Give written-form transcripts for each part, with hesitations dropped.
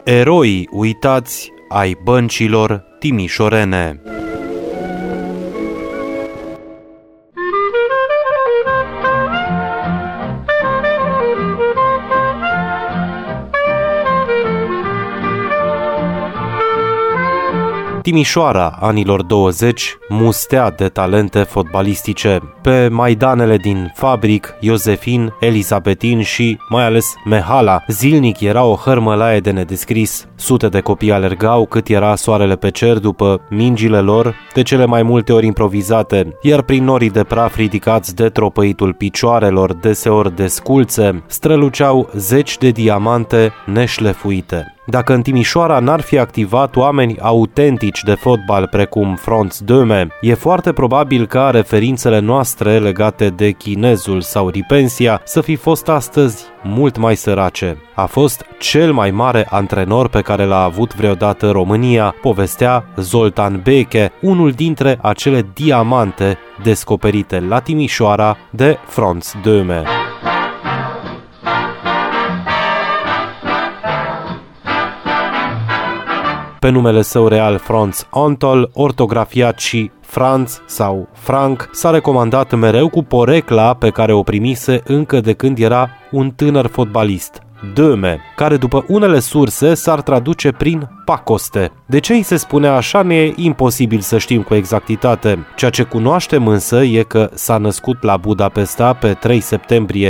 Eroii uitați ai băncilor timișorene. Timișoara anilor 20 mustea de talente fotbalistice. Pe maidanele din Fabric, Iosefin, Elizabetin și mai ales Mehala, zilnic era o hărmălaie de nedescris. Sute de copii alergau cât era soarele pe cer după mingile lor, de cele mai multe ori improvizate, iar prin norii de praf ridicați de tropăitul picioarelor, deseori de sculțe, străluceau zeci de diamante neșlefuite. Dacă în Timișoara n-ar fi activat oameni autentici de fotbal precum Franz Döme, e foarte probabil ca referințele noastre legate de Chinezul sau Ripensia să fi fost astăzi mult mai sărace. A fost cel mai mare antrenor pe care l-a avut vreodată România, povestea Zoltan Beche, unul dintre acele diamante descoperite la Timișoara de Franz Döme. Pe numele său real Franz Antol, ortografiat și Franz sau Frank, s-a recomandat mereu cu porecla pe care o primise încă de când era un tânăr fotbalist, Döme, care după unele surse s-ar traduce prin pacoste. De ce îi se spune așa ne e imposibil să știm cu exactitate. Ceea ce cunoaștem însă e că s-a născut la Budapesta pe 3 septembrie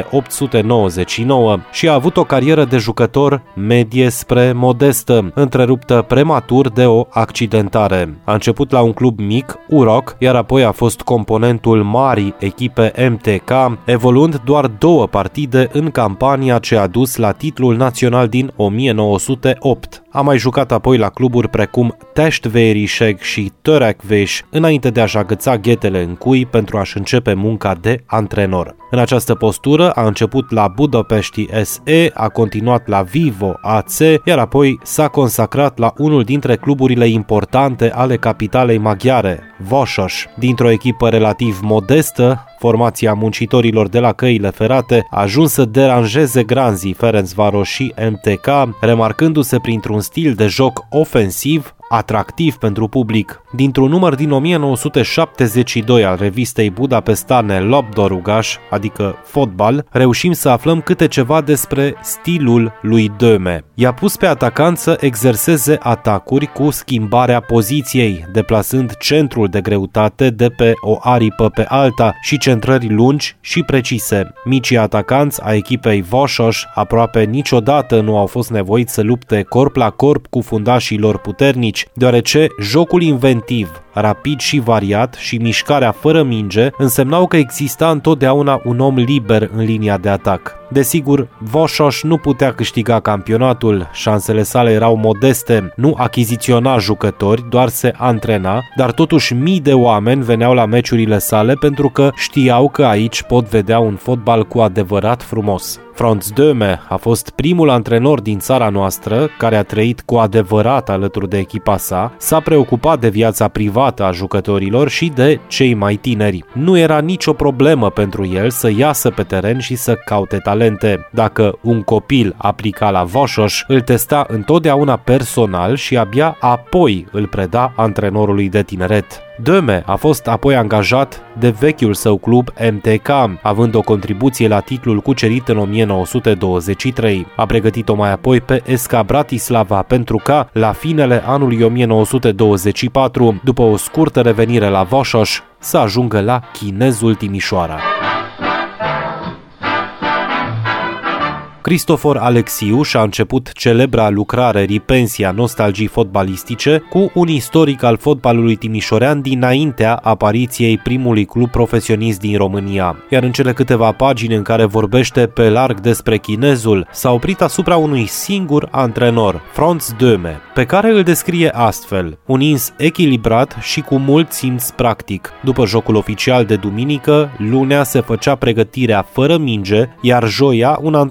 1899 și a avut o carieră de jucător medie spre modestă, întreruptă prematur de o accidentare. A început la un club mic, Uroc, iar apoi a fost componentul marii echipe MTK, evoluând doar 2 partide în campania ce a dus la titlul național din 1908. A mai jucat apoi la cluburi precum Testvérység și Törekvés, înainte de a-și agăța ghetele în cui pentru a-și începe munca de antrenor. În această postură a început la Budapesti SE, a continuat la Vivo AC, iar apoi s-a consacrat la unul dintre cluburile importante ale capitalei maghiare, Vasas. Dintr-o echipă relativ modestă, formația muncitorilor de la căile ferate a ajuns să deranjeze granzii Ferencváros și MTK, remarcându-se printr-un stil de joc ofensiv, atractiv pentru public. Dintr-un număr din 1972 al revistei budapestane Labdarúgás, adică fotbal, reușim să aflăm câte ceva despre stilul lui Döme. I-a pus pe atacant să exerseze atacuri cu schimbarea poziției, deplasând centrul de greutate de pe o aripă pe alta și centrări lungi și precise. Micii atacanți a echipei Vasas aproape niciodată nu au fost nevoiți să lupte corp la corp cu fundașii lor puternici, deoarece jocul inventiv, rapid și variat și mișcarea fără minge însemnau că exista întotdeauna un om liber în linia de atac. Desigur, Vasas nu putea câștiga campionatul, șansele sale erau modeste, nu achiziționa jucători, doar se antrena, dar totuși mii de oameni veneau la meciurile sale pentru că știau că aici pot vedea un fotbal cu adevărat frumos. Franz Döme a fost primul antrenor din țara noastră care a trăit cu adevărat alături de echipa sa, s-a preocupat de viața privată a jucătorilor și de cei mai tineri. Nu era nicio problemă pentru el să iasă pe teren și să caute talente. Dacă un copil aplica la Vasas, îl testa întotdeauna personal și abia apoi îl preda antrenorului de tineret. Döme a fost apoi angajat de vechiul său club MTK, având o contribuție la titlul cucerit în 1923. A pregătit-o mai apoi pe SK Bratislava pentru ca, la finele anului 1924, după o scurtă revenire la Vasas, să ajungă la Chinezul Timișoara. Cristofor Alexiu și-a început celebra lucrare Ripensia nostalgii fotbalistice cu un istoric al fotbalului timișorean dinaintea apariției primului club profesionist din România. Iar în cele câteva pagini în care vorbește pe larg despre Chinezul, s-a oprit asupra unui singur antrenor, Franz Döme, pe care îl descrie astfel: un ins echilibrat și cu mult simț practic. După jocul oficial de duminică, lunea se făcea pregătirea fără minge, iar joia un antrenament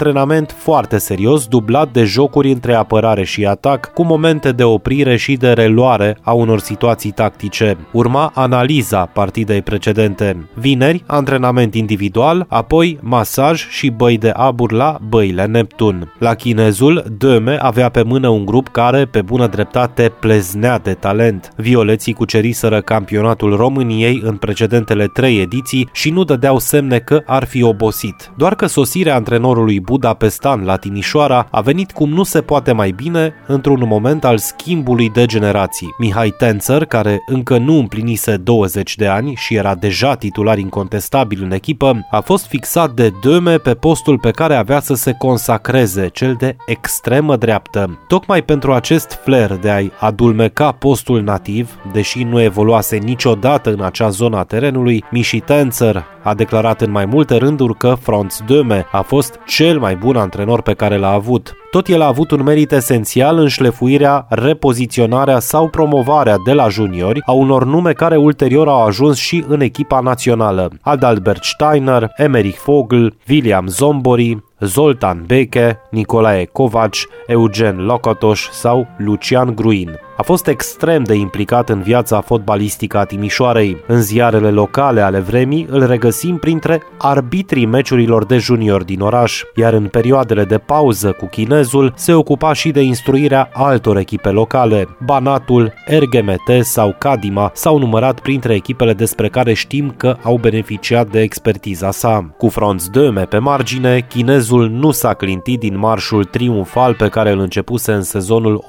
antrenament foarte serios, dublat de jocuri între apărare și atac, cu momente de oprire și de reluare a unor situații tactice. Urma analiza partidei precedente. Vineri, antrenament individual, apoi masaj și băi de abur la băile Neptun. La chinezul, Döme avea pe mână un grup care, pe bună dreptate, pleznea de talent. Violeții cuceriseră campionatul României în precedentele 3 ediții și nu dădeau semne că ar fi obosit. Doar că sosirea antrenorului budapestan la Timișoara a venit cum nu se poate mai bine într-un moment al schimbului de generații. Mihai Tențăr, care încă nu împlinise 20 de ani și era deja titular incontestabil în echipă, a fost fixat de Döme pe postul pe care avea să se consacreze, cel de extremă dreaptă. Tocmai pentru acest flair de a-i adulmeca postul nativ, deși nu evoluase niciodată în acea zonă a terenului, Mishi Tențăr a declarat în mai multe rânduri că Franz Döme a fost cel mai bun antrenor pe care l-a avut. Tot el a avut un merit esențial în șlefuirea, repoziționarea sau promovarea de la juniori a unor nume care ulterior au ajuns și în echipa națională. Adalbert Steiner, Emmerich Vogel, William Zombori, Zoltán Béke, Nicolae Kovac, Eugen Lakatos sau Lucian Gruin. A fost extrem de implicat în viața fotbalistică a Timișoarei. În ziarele locale ale vremii îl regăsim printre arbitrii meciurilor de junior din oraș, iar în perioadele de pauză cu chinezul se ocupa și de instruirea altor echipe locale. Banatul, RGMT sau Cadima s-au numărat printre echipele despre care știm că au beneficiat de expertiza sa. Cu Franz Döme pe margine, chinezul nu s-a clintit din marșul triumfal pe care îl începuse în sezonul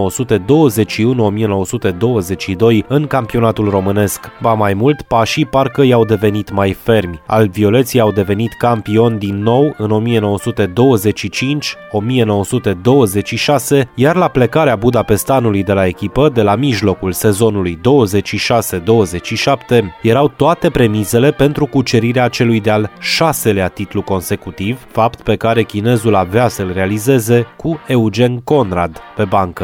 1921-1922 în campionatul românesc. Ba mai mult, pașii parcă i-au devenit mai fermi. Alvioleții au devenit campioni din nou în 1925-1926, iar la plecarea budapestanului de la echipă, de la mijlocul sezonului 26-27, erau toate premizele pentru cucerirea celui de-al 6-lea titlu consecutiv, fapt pe care chinezul avea să-l realizeze cu Eugen Conrad pe bancă.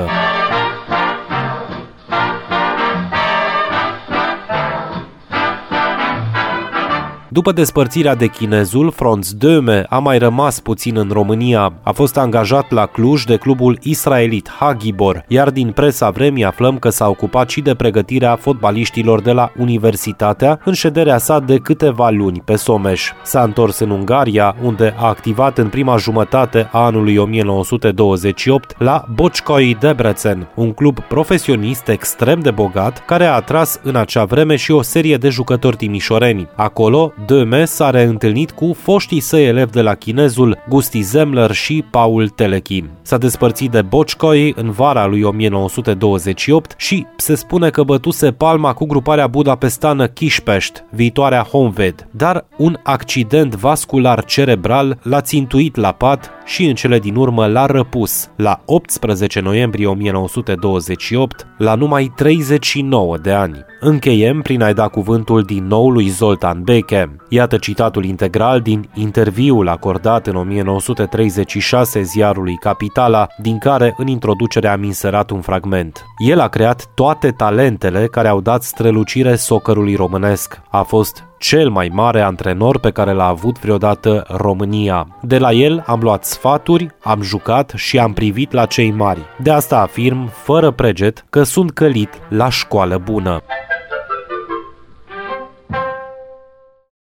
După despărțirea de chinezul, Franz Döme a mai rămas puțin în România. A fost angajat la Cluj de clubul israelit Hagibor, iar din presa vremii aflăm că s-a ocupat și de pregătirea fotbaliștilor de la Universitatea în șederea sa de câteva luni pe Someș. S-a întors în Ungaria, unde a activat în prima jumătate a anului 1928 la Bocskai Debrecen, un club profesionist extrem de bogat, care a atras în acea vreme și o serie de jucători timișoreni. Acolo, Döme s-a reîntâlnit cu foștii săi elevi de la chinezul, Gusti Zemler și Paul Telechi. S-a despărțit de Bocskai în vara lui 1928 și se spune că bătuse palma cu gruparea budapestană Kispest, viitoarea Honvéd, dar un accident vascular cerebral l-a țintuit la pat și în cele din urmă l-a răpus la 18 noiembrie 1928, la numai 39 de ani. Încheiem prin a-i da cuvântul din nou lui Zoltán Béke. Iată citatul integral din interviul acordat în 1936 ziarului Capitala, din care în introducere am inserat un fragment. El a creat toate talentele care au dat strălucire soccerului românesc. A fost cel mai mare antrenor pe care l-a avut vreodată România. De la el am luat sfaturi, am jucat și am privit la cei mari. De asta afirm, fără preget, că sunt călit la școală bună.